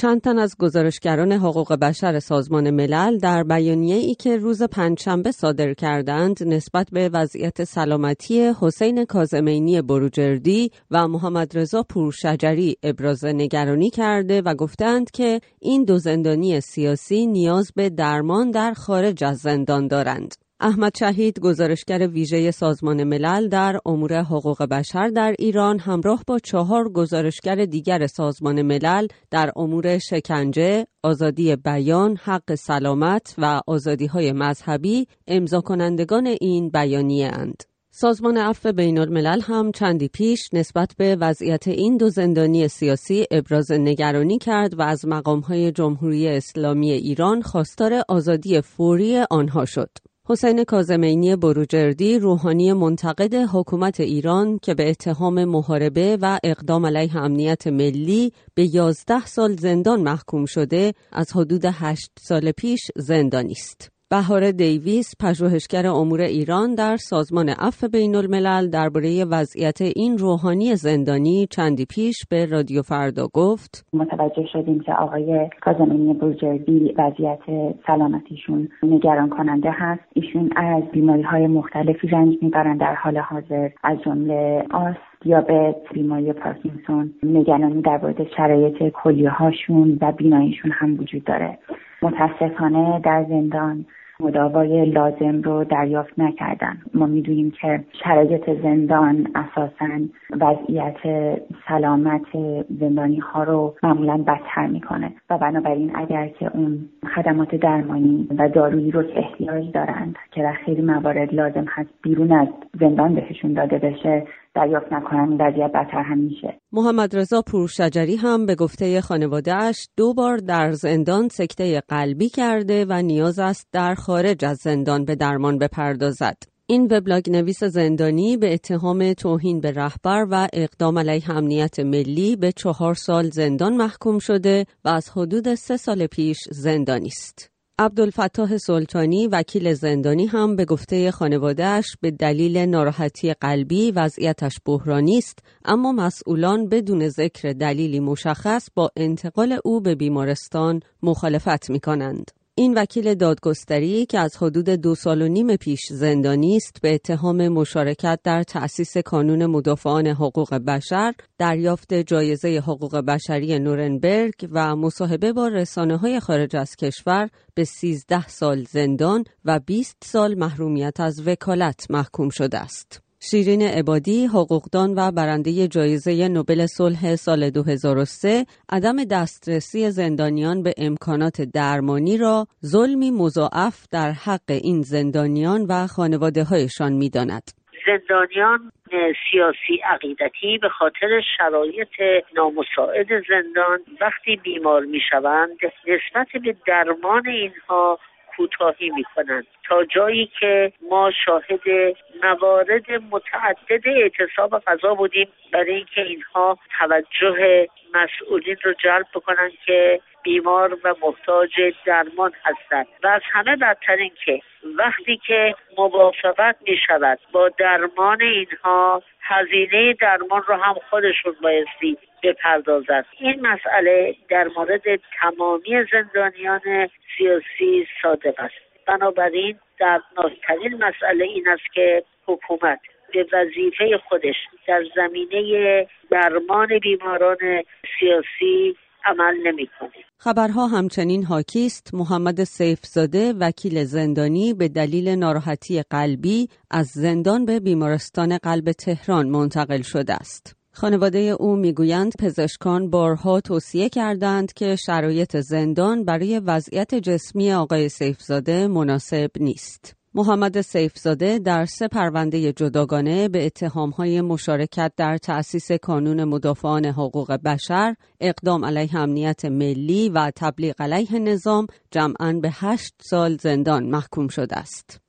چند تن از گزارشگران حقوق بشر سازمان ملل در بیانیه‌ای که روز پنجشنبه صادر کردند نسبت به وضعیت سلامتی حسین کاظمینی بروجردی و محمد رضا پورشجری ابراز نگرانی کرده و گفتند که این دو زندانی سیاسی نیاز به درمان در خارج از زندان دارند. احمد شهید، گزارشگر ویژه سازمان ملل در امور حقوق بشر در ایران، همراه با 4 گزارشگر دیگر سازمان ملل در امور شکنجه، آزادی بیان، حق سلامت و آزادی‌های مذهبی امضا کنندگان این بیانیه اند. سازمان عفو بین الملل هم چندی پیش نسبت به وضعیت این دو زندانی سیاسی ابراز نگرانی کرد و از مقام‌های جمهوری اسلامی ایران خواستار آزادی فوری آنها شد. حسین کاظمینی بروجردی، روحانی منتقد حکومت ایران که به اتهام محاربه و اقدام علیه امنیت ملی به 11 سال زندان محکوم شده، از حدود 8 سال پیش زندانی است. بهار دیویس، پژوهشگر امور ایران در سازمان عفو بین الملل، درباره وضعیت این روحانی زندانی چندی پیش به رادیو فردا گفت: متوجه شدیم که آقای کاظمینی بروجردی وضعیت سلامتیشون نگران کننده هست. ایشون از بیماری‌های مختلفی رنج می‌برند در حال حاضر، از جمله آس، دیابت، بیماری پارکینسون. نگرانی در مورد شرایط کلیه‌هاشون و بیناییشون هم وجود داره. متاسفانه در زندان مداوای لازم رو دریافت نکردن. ما میدونیم که شرایط زندان اساساً وضعیت سلامت زندانی ها رو معمولاً بدتر میکنه و بنابراین اگر که اون خدمات درمانی و دارویی رو که احتیاج دارند که در خیلی موارد لازم هست بیرون از زندان بهشون داده بشه دریافت نکنن، وضعیت بدتر هم میشه. محمد رضا پورشجری هم به گفته خانواده‌اش 2 بار در زندان سکته قلبی کرده و نیاز است در خارج از زندان به درمان بپردازد. این وبلاگ نویس زندانی به اتهام توهین به رهبر و اقدام علیه امنیت ملی به 4 سال زندان محکوم شده و از حدود 3 سال پیش زندانی است. عبدالفتاح سلطانی، وکیل زندانی، هم به گفته خانواده‌اش به دلیل ناراحتی قلبی وضعیتش بحرانی است، اما مسئولان بدون ذکر دلیلی مشخص با انتقال او به بیمارستان مخالفت می‌کنند. این وکیل دادگستری که از حدود 2 سال و نیم پیش زندانی است به اتهام مشارکت در تأسیس کانون مدافعان حقوق بشر، دریافت جایزه حقوق بشری نورنبرگ و مصاحبه با رسانه‌های خارج از کشور به 13 سال زندان و 20 سال محرومیت از وکالت محکوم شده است. شیرین عبادی، حقوقدان و برنده جایزه نوبل صلح سال 2003، عدم دسترسی زندانیان به امکانات درمانی را ظلمی مضاعف در حق این زندانیان و خانواده‌هایشان می‌داند. زندانیان سیاسی عقیدتی به خاطر شرایط نامساعد زندان وقتی بیمار می‌شوند نسبت به درمان اینها کوتاهی میکنند تا جایی که ما شاهد موارد متعدد اعتصاب غذا بودیم برای اینکه اینها توجه مسئولین رو جلب بکنند که بیمار و محتاج درمان هستند و از همه بدتر این که وقتی که موافقت می شود با درمان اینها هزینه درمان رو هم خودشون بایستی بپردازند. این مسئله در مورد تمامی زندانیان سیاسی صادق است. بنابراین دردناکترین مسئله این است که حکومت به وظیفه خودش در زمینه درمان بیماران سیاسی عمل نمی‌کنه. خبرها همچنین حاکی است محمد سیفزاده، وکیل زندانی، به دلیل ناراحتی قلبی از زندان به بیمارستان قلب تهران منتقل شده است. خانواده او میگویند پزشکان بارها توصیه کردند که شرایط زندان برای وضعیت جسمی آقای سیفزاده مناسب نیست. محمد سیفزاده در 3 پرونده جداگانه به اتهام‌های مشارکت در تأسیس کانون مدافعان حقوق بشر، اقدام علیه امنیت ملی و تبلیغ علیه نظام جمعاً به 8 سال زندان محکوم شده است.